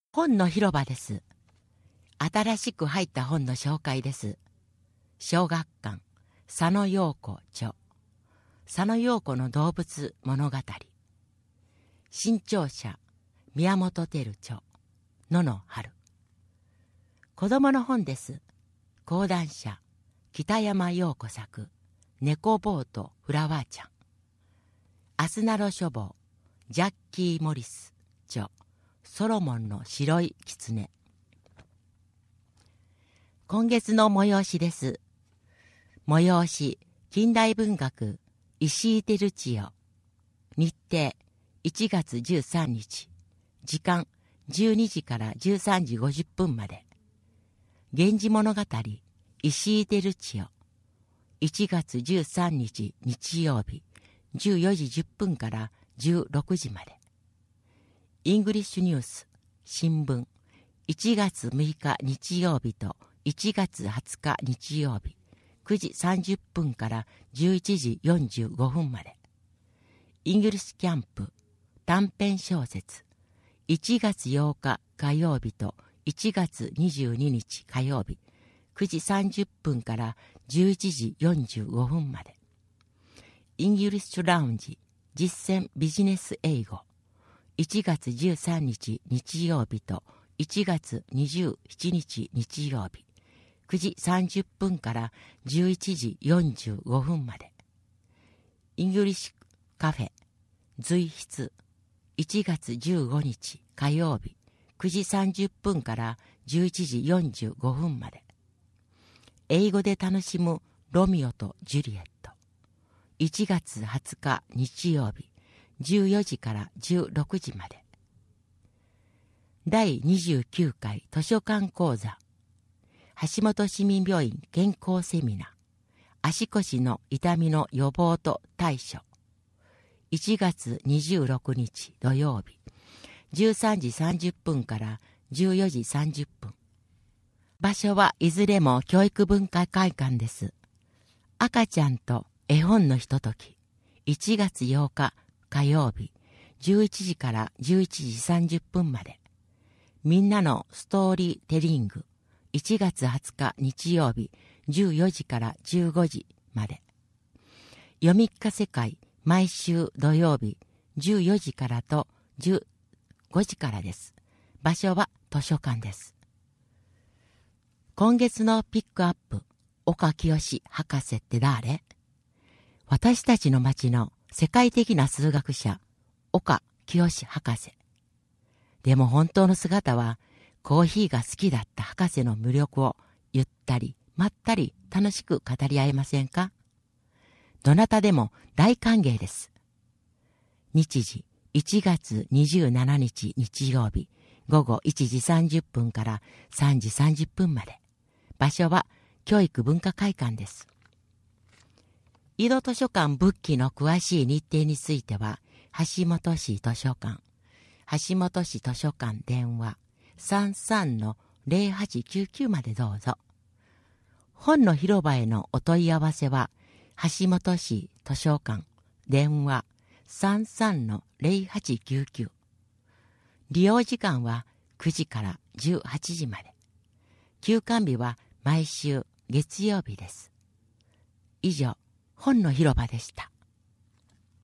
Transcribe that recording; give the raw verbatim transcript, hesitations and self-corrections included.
本の広場です。新しく入った本の紹介です。小学館、佐野陽子著。佐野陽子の動物物語。新潮社、宮本照著。野の春。子供の本です。講談社、北山陽子作。猫ボートフラワーちゃん。アスナロ書房、ジャッキー・モリス著。ソロモンの白い狐。今月の催しです。催し、近代文学、石井照千代。日程、いちがつじゅうさんにち。時間、じゅうにじからじゅうさんじごじゅっぷんまで。源氏物語、石井照千代。いちがつじゅうさんにち日曜日、じゅうよじじゅっぷんからじゅうろくじまで。イングリッシュニュース、新聞、いちがつむいか日曜日といちがつはつか日曜日、くじさんじゅっぷんからじゅういちじよんじゅうごふんまで。イングリッシュキャンプ、短編小説、いちがつようか火曜日といちがつにじゅうににち火曜日、くじさんじゅっぷんからじゅういちじよんじゅうごふんまで。イングリッシュラウンジ、実践ビジネス英語、いちがつじゅうさんにち日曜日といちがつにじゅうしちにち日曜日、くじさんじゅっぷんからじゅういちじよんじゅうごふんまで。イングリッシュカフェ、随筆、いちがつじゅうごにち火曜日、くじさんじゅっぷんからじゅういちじよんじゅうごふんまで。英語で楽しむロミオとジュリエット、いちがつはつか日曜日、じゅうよじからじゅうろくじまで。だいにじゅうきゅうかい図書館講座、橋本市民病院健康セミナー、足腰の痛みの予防と対処、いちがつにじゅうろくにち土曜日、じゅうさんじさんじゅっぷんからじゅうよじさんじゅっぷん。場所はいずれも教育文化会館です。赤ちゃんと絵本のひととき、いちがつようか火曜日、じゅういちじからじゅういちじさんじゅっぷんまで。みんなのストーリーテリング、いちがつはつか日曜日、じゅうよじからじゅうごじまで。読み聞かせ会、毎週土曜日、じゅうよじからとじゅうごじからです。場所は図書館です。今月のピックアップ、岡清博士って誰？私たちの町の世界的な数学者、岡清博士。でも本当の姿は、コーヒーが好きだった博士の魅力をゆったり、まったり楽しく語り合えませんか？どなたでも大歓迎です。日時、いちがつにじゅうしちにち日曜日、ごごいちじさんじゅっぷんからさんじさんじゅっぷんまで。場所は教育文化会館です。井戸図書館仏記の詳しい日程については、橋本市図書館、橋本市図書館電話 さんさんのぜろはちきゅうきゅう までどうぞ。本の広場へのお問い合わせは、橋本市図書館電話 さんさんのぜろはちきゅうきゅう。利用時間はくじからじゅうはちじまで。休館日は毎週月曜日です。以上、本の広場でした。